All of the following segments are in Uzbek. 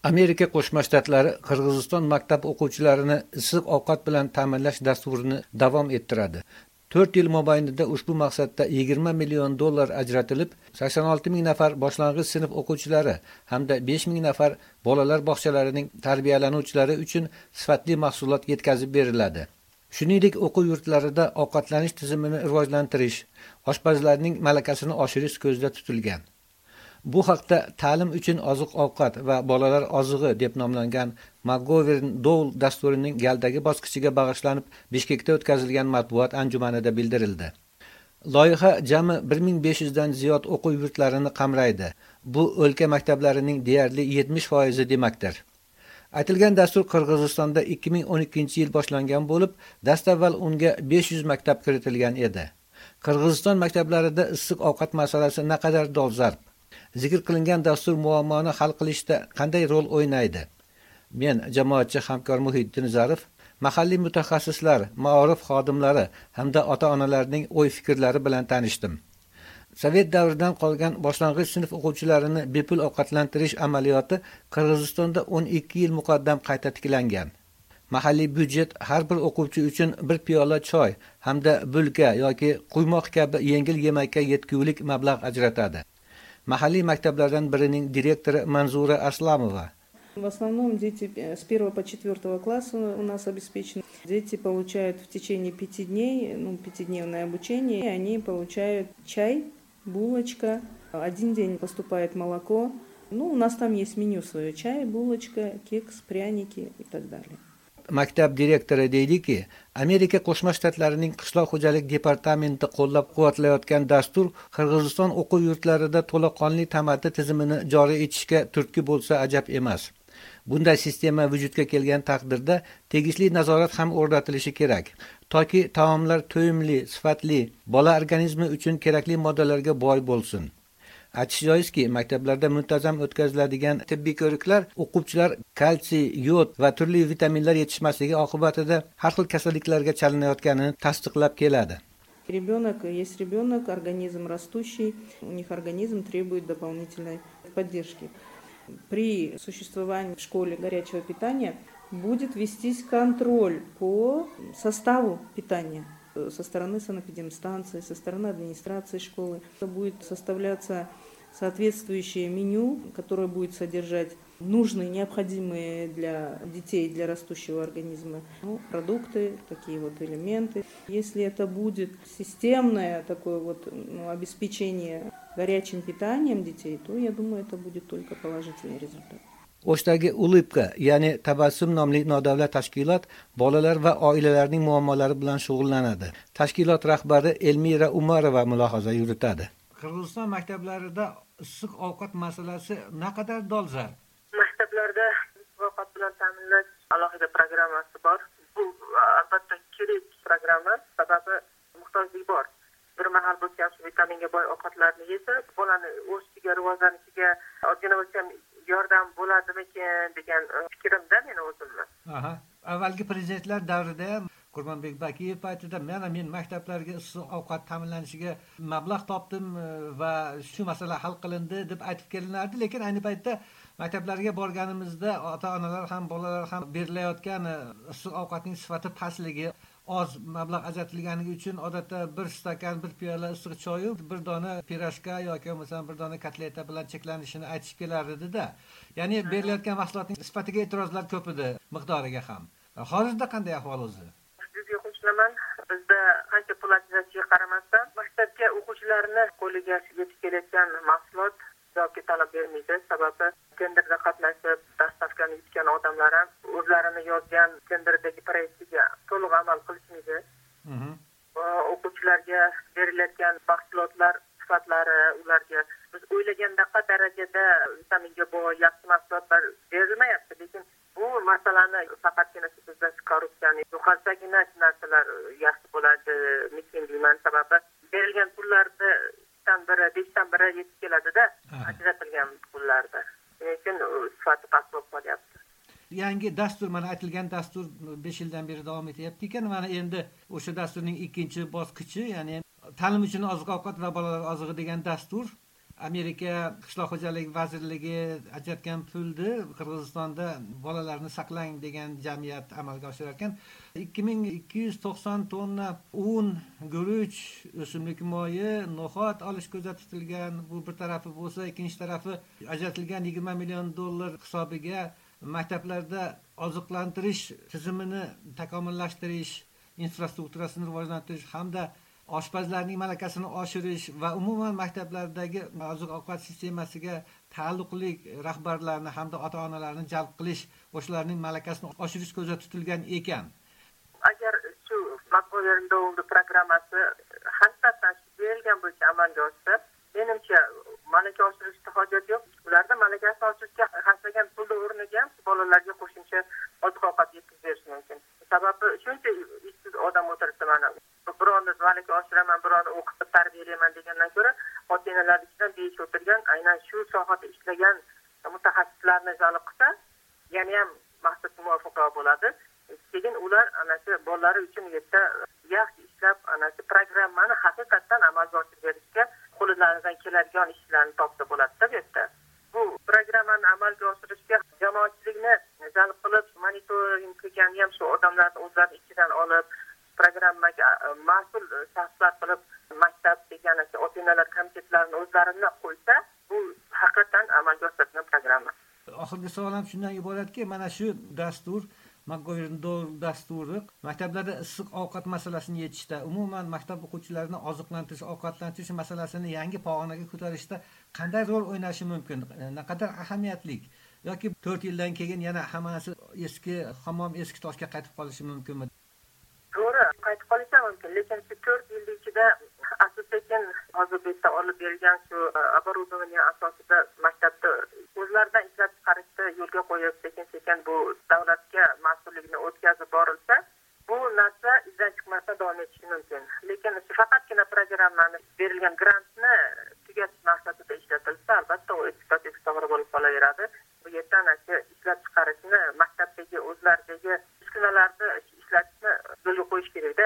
Amerika Qo'shma Shtatlari Qirg'iziston maktab o'quvchilarini issiq ovqat bilan ta'minlash dasturini davom ettiradi. 4 yil mobaynida ushbu maqsadda $20 million ajratilib, 86 ming nafar boshlang'ich sinf o'quvchilari hamda 5 ming nafar bolalar bog'chalarining tarbiyalanuvchilari uchun sifatli mahsulot yetkazib beriladi. Shuningdek, o'quv yurtlarida ovqatlanish tizimini rivojlantirish, oshpazlarning malakasini oshirish ko'zda tutilgan. Bu haqda ta'lim uchun oziq-ovqat va bolalar ozig'i deb nomlangan McGovern Dole dasturining galdagi bosqichiga bag'ishlanib Bishkekda o'tkazilgan matbuot anjumanida bildirildi. Loyiha jami 1500 dan ziyod o'quv yurtlarini qamraydi. Bu o'lka maktablarining deyarli 70% demakdir. Aytilgan dastur Qirg'izistonda 2012-yil boshlangan bo'lib, dastavval unga 500 maktab kiritilgan edi. Qirg'iziston maktablarida issiq ovqat masalasi naqadar dolzarb. Zikr qilingan dastur muammoni hal qilishda qanday rol o'ynaydi? Men jamoatchi hamkor Muhiddin Zarif, mahalliy mutaxassislar, maorif xodimlari hamda ota-onalarning o'y-fikrlari bilan tanishdim. Sovet davridan qolgan boshlang'ich sinf o'quvchilarini bepul ovqatlantirish amaliyoti Qirg'izistonda 12 yil muqaddam qayta tiklangan. Mahalliy byudjet har bir o'quvchi uchun bir piyola choy hamda bulka yoki quymoq kabi yengil yemakka yetgulik mablag' ajratadi. Mahalliy maktablardan birining direktori Manzura Aslamova. В основном дети с 1 по 4 класса у нас обеспечены. Дети получают в течение 5 дней, 5-дневное обучение, и они получают чай, булочка. Один день поступает молоко. У нас там есть меню свое: чай, булочка, кекс, пряники и так далее. Maktab direktori deydiki, Amerika Qo'shma Shtatlarining qishloq xo'jalik departamenti qo'llab-quvvatlayotgan dastur Qirg'iziston o'quv yurtlarida to'laqonli tamaddi tizimini joriy etishga turtki bo'lsa ajab emas. Bunday sistema vujudga kelgan taqdirda tegishli nazorat ham o'rnatilishi kerak, toki taomlar to'yimli, sifatli, bola organizmi uchun kerakli moddalarga boy bo'lsin. Aytish joizki, maktablarda muntazam o'tkaziladigan tibbiy ko'riklar o'quvchilar kalsiy, yod va turli vitaminlar yetishmasligi oqibatida har xil kasalliklarga chalinayotganini tasdiqlab keladi. Есть ребенок, организм растущий, у них организм требует дополнительной поддержки. При существовании в школе горячего питания будет вестись контроль по составу питания со стороны санэпидемстанции, со стороны администрации школы. Будет составляться соответствующее меню, которое будет содержать нужные, необходимые для детей, для растущего организма продукты, такие вот элементы. Если это будет системное такое обеспечение горячим питанием детей, то, я думаю, это будет только положительный результат. O'shdagi Ulipka, ya'ni Tabassum nomli nodavlat tashkilot bolalar va oilalarning muammolari bilan shug'ullanadi. Tashkilot rahbari Elmira Umarova mulohaza yuritadi. Qirg'iziston maktablarida issiq ovqat masalasi naqadar dolzarb. Maktablarda ovqat bilan ta'minlash alohida programmasi bor. Bu albatta kerak programma, sababi muhtojlik bor. Bir mahal bo'lgan vitaminga boy ovqatlarni yesa, bolani o'sishiga, rivojlanishiga oddiy bo'lsa yordam bo'ladimikin degan fikrimda men o'zimni. Avvalgi prezidentlar davrida ham Qurbonbek Bakiyev paytida men maktablarga issiq ovqat ta'minlanishiga mablag' topdim va shu masala hal qilindi deb aytib kelinardi, lekin ayni paytda maktablarga borganimizda ota-onalar ham bolalar ham berilayotgan issiq ovqatning sifati pastligi, oz mablag' ajratilgani uchun odatda bir stakan, bir piyola issiq choy, bir dona pirojka yoki bo'lmasa bir dona kotleta bilan cheklanishini aytib kelardi-da. Ya'ni berilayotgan mahsulotning sifatiga e'tirozlar ko'p edi, miqdoriga ham. Hozirda qanday ahvol o'zi? Bizda qancha pul ajratishiga qaramasdan maktabga o'quvchilarni qo'liga yetib kelayotgan mahsulot yoki talab bermaydi. Sababi tenderda qatnashib dastavkani yutgan odamlar ham o'zlarini yozgan tenderdagi proyektiga to'liq amal qilishmaydi. O'quvchilarga berilayotgan mahsulotlar sifatlari ularga biz o'ylagandaqa darajada vitaminga boy yaxshi mahsulotlar berilmayapti, lekin bu masalani faqatgina bizda korrupsiyani yo'qolsagina narsalar yaxshi bo'ladi lekin deyman. Sababi berilgan pullarda 5dan biri yetib keladida ajratilgan pullarda. Shuning uchun sifati past bo'lib qolyapti. Yangi dastur, mana aytilgan dastur 5 yildan beri davom etyapti ekan, mana endi o'sha dasturning ikkinchi bosqichi, ya'ni ta'lim uchun oziq-ovqat va bolalar ozig'i degan dastur Amerika qishloq xo'jaligi vazirligi ajratgan pulni Qirg'izistonda bolalarni saqlang degan jamiyat amalga oshirar ekan. 2290 tonna un, guruch, o'simlik moyi, no'xat olish ko'zda tutilgan. Bu bir tarafi bo'lsa, ikkinchi tarafi ajratilgan 20 million dollar hisobiga maktablarda oziqlantirish tizimini takomillashtirish, infrastrukturasini rivojlantirish hamda oshpazlarning malakasini oshirish va umuman maktablardagi oziq-ovqat sistemasiga taalluqli rahbarlarni hamda ota-onalarni jalb qilish, o'shalarning malakasini oshirish ko'zda tutilgan ekan. Agar shu Makgo'yindo'ldi programmasi haqiqatan berilgan bo'yicha amalga oshsa, menimcha malaka oshirishga hojat yo'q. Ularda malakasini oshirishga xarjlagan pulni o'rniga bolalarga qo'shimcha oziq-ovqat yetkazib berish mumkin. Sababi shuncha ishsiz odam o'tiribdi mana. Birovni malaka oshiraman, birovni o'qitib tarbiyalayman degandan ko'ra, ota-onalar ichidan besh o'tirgan, aynan shu sohada ishlagan mutaxassislarni jalb qilsa, yana ham maqsadga muvofiqroq bo'ladi. Keyin ular ana shu bolalari uchun yerda yaxshi ishlab, ana shu programmani haqiqatan amalga oshirib berishga qo'llaridan keladigan ishlarni topsa bo'ladi-da bu yerda. Bu programmani amalga oshirishga jamoatchilikni jalb qilib, monitoring qilgan ham shu odamlarni o'zlari ichidan olib, programmaga mas'ul shaxslar qilib maktab degan ota-onalar komitetlarini o'zlarini qo'ysa, bu haqiqatan amalga oshirilgan programma. Oxirgi savolim shundan iboratki, mana shu dastur Makgo'yindo'l dasturi maktablarda issiq ovqat masalasini yechishda, umuman maktab o'quvchilarini oziqlantirish, ovqatlantirish masalasini yangi pog'onaga ko'tarishda qanday rol o'ynashi mumkin? Naqadar ahamiyatli yoki 4 yildan keyin yana hammasi eski toshga qaytib qolishi mumkinmi? To'g'ri, qaytib qolishi mumkin, lekin shu 4 yil ichida asosan hozir bu yerda olib berilgan shu оборудование asosida maktabda o'zlaridan ishlab chiqarishni yo'lga qo'yib, sekin bu davlatga mas'ullikni o'tkazib borilsa, bu narsa izdan chiqmasdan davom etishi mumkin. Lekin shu faqatgina programmani berilgan grantni tugatish maqsadida ishlatilsa, albatta u to'g'ri bo'lib qolaveradi. Bu yerda shu ishlab chiqarishni maktabdagi o'zlaridagi uskunalarda ishlatishni yo'lga qo'yish kerak-da.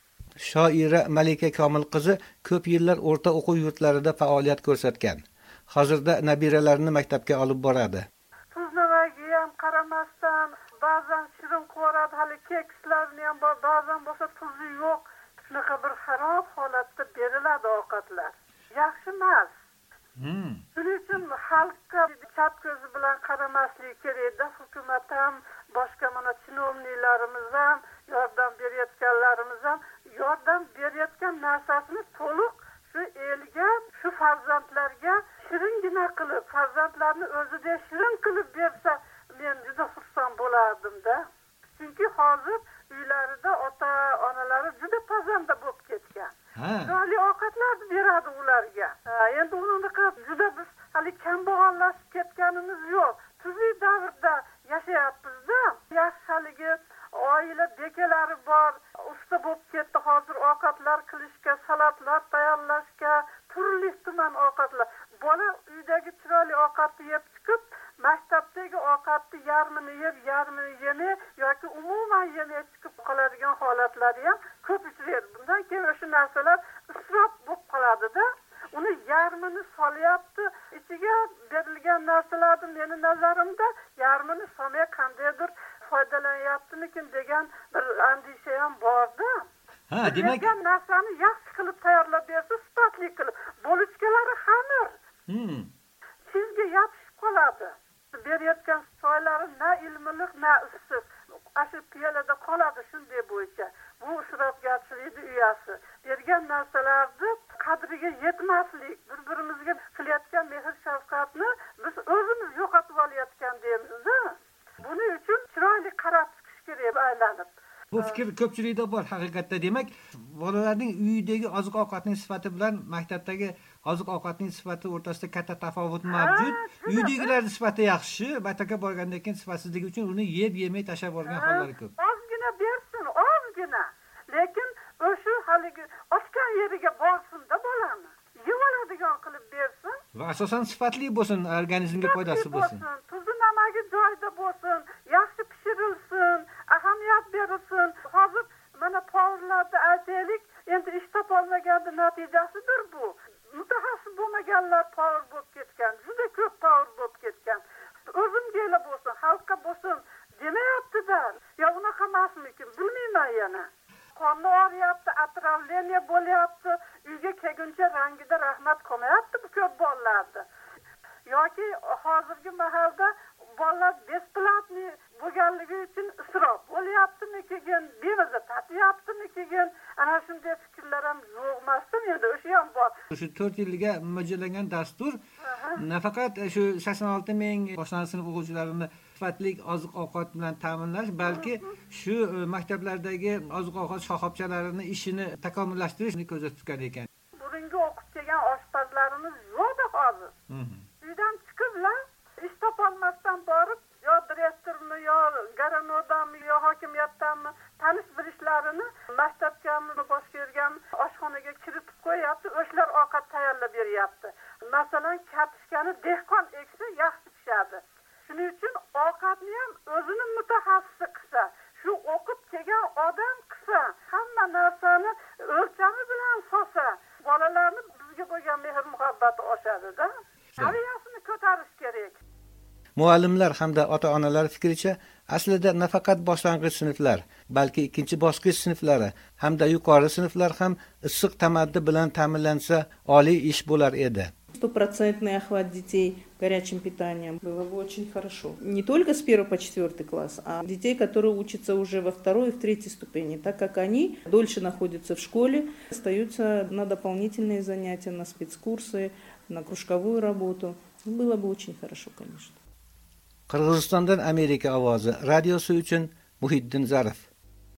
Shoira Malika Komil qizi ko'p yillar o'rta o'quv yurtlarida faoliyat ko'rsatgan. Hozirda nabiralarini maktabga olib boradi. Tuzlamaga ham qaramasdan, ba'zan shirin qo'radi, hali kekslarni ham bor, ba'zan bo'lsa tuzi yo'q. Shunaqa bir xarob holatda beriladi ovqatlar. Yaxshi emas. Shuning uchun xalqqa chap ko'zi bilan qaramaslik kerak-da. Hukumat ham, boshqa mana chinovniklarimiz ham, yordam berayotganlarimiz ham yordam berayotgan narsasini to'liq shu elga, shu farzandlarga shiringina qilib, farzandlarni o'zida shirin qilib bersa, men juda xursand bo'lardim-da. Chunki hozir uylarida ota-onalari juda pazanda bo'lib ketgan. Chiroyli ovqatlarni beradi ularga. Endi unaqa juda biz hali kambag'allashib ketganimiz yo'q. Tuzli davrda yashayapmiz-da. Yaxshi haligi oila bekalari bor, usta bo'lib ketdi hozir ovqatlar qilishga, salatlar tayyorlashga, turli tuman ovqatlar. Bola uydagi chiroyli ovqatni yeb chiqib, maktabdagi ovqatni yarmini yeb, yarmini yemay yoki umuman yemay chiqib qoladigan holatlari ham ko'p uchraydi. Bundan keyin o'sha narsalar isrof bo'lib qoladi-da. Uni yarmini solyapti, ichiga berilgan narsalarni meni nazarimda yarmini solmay qandaydir foydalanyaptimikin degan bir andisha ham bor-da. Demak, narsani yaxshi qilib tayyorlab bersa, sifatli qilib, bo'lichkalari xamir. Sizga yopishib qoladi. Berayotgan soylari na ilmliq, na issiq. Ashu piyalada qoladi shunday bo'yicha. Bu isrofgarchilikning uyasi. Bergan narsalarni qadriga yetmaslik, bir-birimizga qilayotgan mehr-shafqatni biz o'zimiz yo'qotib olayotgan deymiz-da. Buning uchun chiroyli qarab chiqish kerak aylanib. Bu fikr ko'pchilikda bor haqiqatda. Demak, bolalarning uyidagi oziq-ovqatning sifati bilan maktabdagi oziq-ovqatning sifati o'rtasida katta tafovut mavjud. Uydagilarning sifati yaxshi, maktabga borgandan keyin sifatsizligi uchun uni yeb-yemay tashlab yuborgan hollari ko'p. Ozgina bersin, ozgina. Lekin o'sha haligi ochgan yeriga borsin-da bolani. Yeb oladigan qilib bersin. Va asosan sifatli bo'lsin, organizmga foydasi bo'lsin. Tuzi namagi joyida bo'lsin, yaxshi pishirilsin, ahamiyat berilsin. Hozir mana povurlarda aytaylik, endi ish topolmaganda natijasidir bu. Mutaxassis bo'lmagan materiallar paur bo'lib ketgan, juda ko'p paur bo'lib ketgan. O'zimga bo'lsin, xalqqa bo'lsin demayapti-da. Yo unaqa emasmikin, bilmayman yana. Qonni og'riyapti, atravleniya bo'lyapti, uyga kelguncha rangida rahmat qolmayapti bu ko'p bolalarda. Yoki hozirgi mahalda bolalar besplatniy bo'lganligi uchun isrof bo'lyaptimikin, bevaza tatyaptimikin, ana shunday fikrlar ham yo'qmasdan endi o'sha ham bor. Shu 4 yilga mo'ljallangan dastur nafaqat shu 86 ming boshlang'ich sinf o'quvchilarini sifatli oziq-ovqat bilan ta'minlash, balki shu maktablardagi oziq-ovqat shoxobchalarini ishini takomillashtirishni ko'zda tutgan ekan. Bugungi o'qib kelgan oshpazlarimiz yo'q hozir. Uydan chiqiblar, ish topolmasdan borib, yo direktormi, yo garonodami, yo hokimiyatdanmi tanish bilishlarini maktabgami, boshqa yergami oshxonaga kiritib qo'yapti, o'shalar ovqat tayyorlab beryapti. Masalan, kartoshkani dehqon eksa yaxshi pishadi. Shuning uchun ovqatni ham o'zini mutaxassisi qilsa, shu o'qib kelgan odam qilsa, hamma narsani o'lchami bilan solsa, bolalarni bizga bo'lgan mehr-muhabbati oshadi-da. Saviyasini ko'tarish kerak. Muallimlar hamda ota-onalar fikricha, aslida nafaqat boshlang'ich sinflar, balki ikkinchi bosqich sinflari hamda yuqori sinflar ham issiq tamaddi bilan ta'minlansa, oliy ish bo'lar edi. 100% охват детей горячим питанием было бы очень хорошо. Не только с 1 по 4 класс, а детей, которые учатся уже во 2 и в 3 ступени, так как они дольше находятся в школе, остаются на дополнительные занятия, на спецкурсы, на кружковую работу. Было бы очень хорошо, конечно. Qirg'izistondan Amerika ovozi radiosi uchun Muhiddin Zarif.